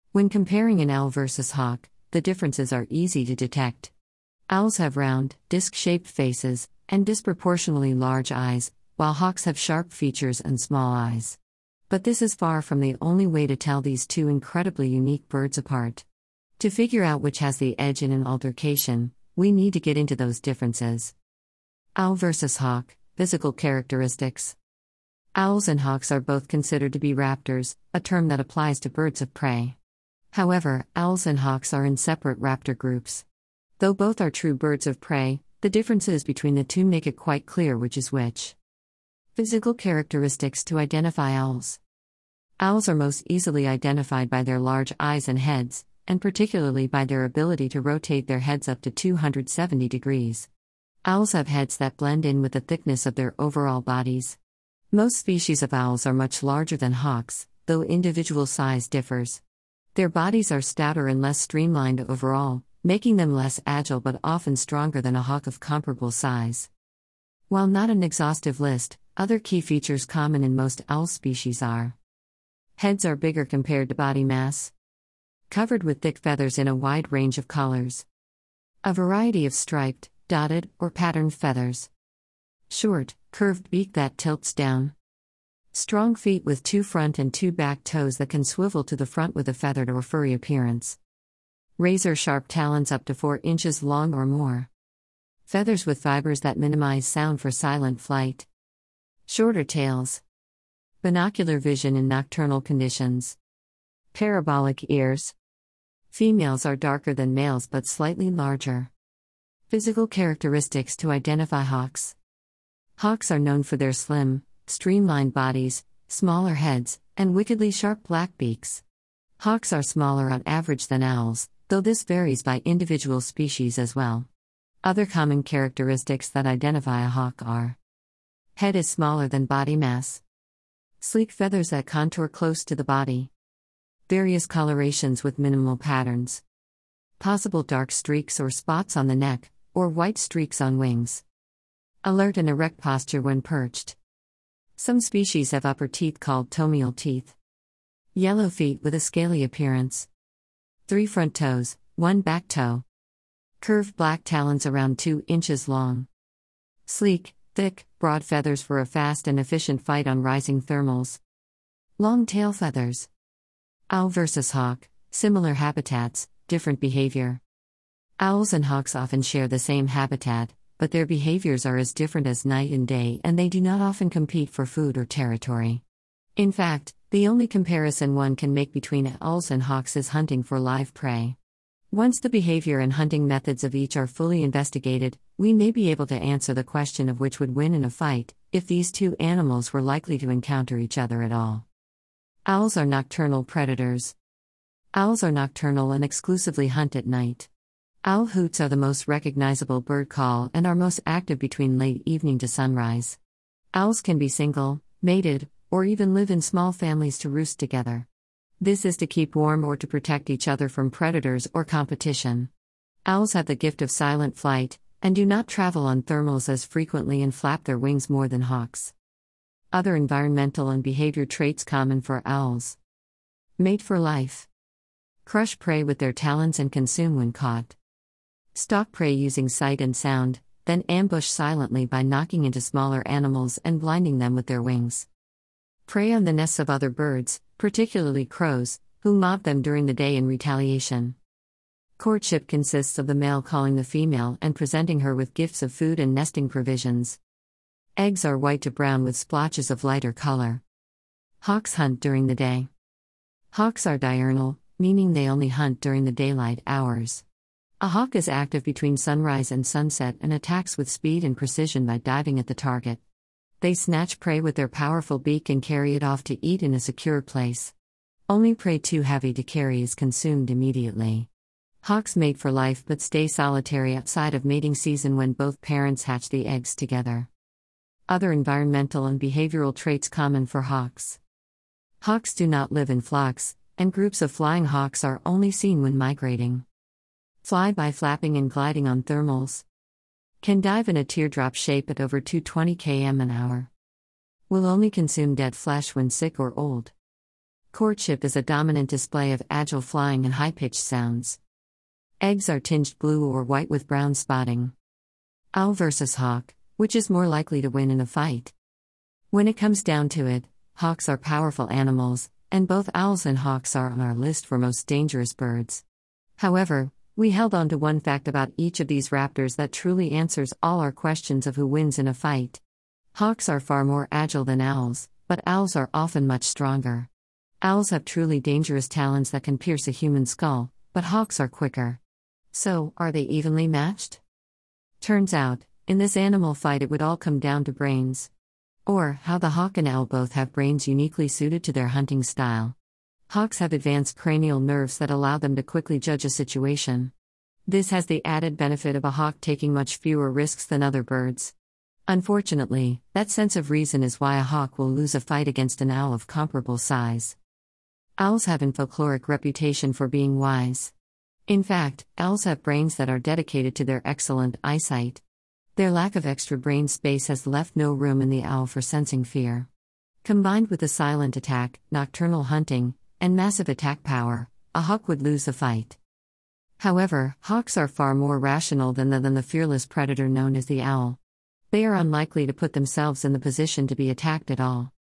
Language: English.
When comparing an owl versus hawk, the differences are easy to detect. Owls have round, disc-shaped faces, and disproportionately large eyes, while hawks have sharp features and small eyes. But this is far from the only way to tell these two incredibly unique birds apart. To figure out which has the edge in an altercation, we need to get into those differences. Owl versus hawk, physical characteristics. Owls and hawks are both considered to be raptors, a term that applies to birds of prey. However, owls and hawks are in separate raptor groups. Though both are true birds of prey, the differences between the two make it quite clear which is which. Physical characteristics to identify owls. Owls are most easily identified by their large eyes and heads, and particularly by their ability to rotate their heads up to 270 degrees. Owls have heads that blend in with the thickness of their overall bodies. Most species of owls are much larger than hawks, though individual size differs. Their bodies are stouter and less streamlined overall, making them less agile but often stronger than a hawk of comparable size. While not an exhaustive list, other key features common in most owl species are: heads are bigger compared to body mass, covered with thick feathers in a wide range of colors, a variety of striped, dotted, or patterned feathers, short, curved beak that tilts down, strong feet with 2 front and 2 back toes that can swivel to the front with a feathered or furry appearance, razor-sharp talons up to 4 inches long or more, feathers with fibers that minimize sound for silent flight, shorter tails, binocular vision in nocturnal conditions, parabolic ears. Females are darker than males but slightly larger. Physical characteristics to identify hawks. Hawks are known for their slim, streamlined bodies, smaller heads, and wickedly sharp black beaks. Hawks are smaller on average than owls, though this varies by individual species as well. Other common characteristics that identify a hawk are: head is smaller than body mass, sleek feathers that contour close to the body, various colorations with minimal patterns, possible dark streaks or spots on the neck, or white streaks on wings, alert and erect posture when perched. Some species have upper teeth called tomial teeth. Yellow feet with a scaly appearance. 3 front toes, 1 back toe. Curved black talons around 2 inches long. Sleek, thick, broad feathers for a fast and efficient fight on rising thermals. Long tail feathers. Owl versus hawk, similar habitats, different behavior. Owls and hawks often share the same habitat, but their behaviors are as different as night and day, and they do not often compete for food or territory. In fact, the only comparison one can make between owls and hawks is hunting for live prey. Once the behavior and hunting methods of each are fully investigated, we may be able to answer the question of which would win in a fight, if these two animals were likely to encounter each other at all. Owls are nocturnal predators. Owls are nocturnal and exclusively hunt at night. Owl hoots are the most recognizable bird call and are most active between late evening to sunrise. Owls can be single, mated, or even live in small families to roost together. This is to keep warm or to protect each other from predators or competition. Owls have the gift of silent flight, and do not travel on thermals as frequently and flap their wings more than hawks. Other environmental and behavior traits common for owls: mate for life, crush prey with their talons and consume when caught, stalk prey using sight and sound, then ambush silently by knocking into smaller animals and blinding them with their wings, prey on the nests of other birds, particularly crows, who mob them during the day in retaliation. Courtship consists of the male calling the female and presenting her with gifts of food and nesting provisions. Eggs are white to brown with splotches of lighter color. Hawks hunt during the day. Hawks are diurnal, meaning they only hunt during the daylight hours. A hawk is active between sunrise and sunset and attacks with speed and precision by diving at the target. They snatch prey with their powerful beak and carry it off to eat in a secure place. Only prey too heavy to carry is consumed immediately. Hawks mate for life but stay solitary outside of mating season when both parents hatch the eggs together. Other environmental and behavioral traits common for hawks. Hawks do not live in flocks, and groups of flying hawks are only seen when migrating. Fly by flapping and gliding on thermals. Can dive in a teardrop shape at over 220 km an hour. Will only consume dead flesh when sick or old. Courtship is a dominant display of agile flying and high-pitched sounds. Eggs are tinged blue or white with brown spotting. Owl versus hawk, which is more likely to win in a fight? When it comes down to it, hawks are powerful animals, and both owls and hawks are on our list for most dangerous birds. However, we held on to one fact about each of these raptors that truly answers all our questions of who wins in a fight. Hawks are far more agile than owls, but owls are often much stronger. Owls have truly dangerous talons that can pierce a human skull, but hawks are quicker. So, are they evenly matched? Turns out, in this animal fight it would all come down to brains. Or, how the hawk and owl both have brains uniquely suited to their hunting style. Hawks have advanced cranial nerves that allow them to quickly judge a situation. This has the added benefit of a hawk taking much fewer risks than other birds. Unfortunately, that sense of reason is why a hawk will lose a fight against an owl of comparable size. Owls have a folkloric reputation for being wise. In fact, owls have brains that are dedicated to their excellent eyesight. Their lack of extra brain space has left no room in the owl for sensing fear. Combined with the silent attack, nocturnal hunting, and massive attack power, a hawk would lose the fight. However, hawks are far more rational than the fearless predator known as the owl. They are unlikely to put themselves in the position to be attacked at all.